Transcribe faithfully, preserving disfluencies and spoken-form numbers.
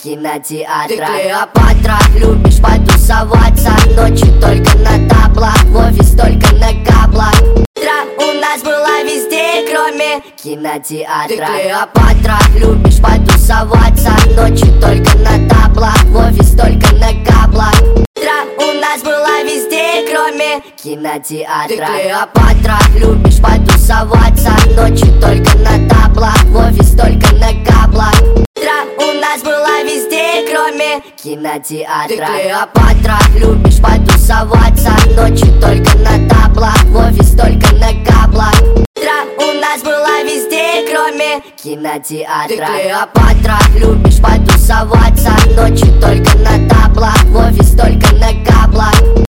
кинотеатра. Ты Клеопатра, любишь потусоваться, ночью только на таблах, в офис только на каблах. У нас была везде, кроме кинотеатра. Ты Клеопатра, любишь потусоваться, ночью только на таблах, в офис только на каблах. У нас была везде, кроме кинотеатра. Ты Клеопатра, любишь потусоваться, ночью только на таблах, в офис только на каблах. У нас была везде, кроме кинотеатра. Ты Клеопатра, любишь потусоваться, ночью только на таблах, в офис только на каблах. У нас была везде, кроме кинотеатра. Ты Клеопатра, любишь потусоваться, ночью только на таблах, в офис только на каблах.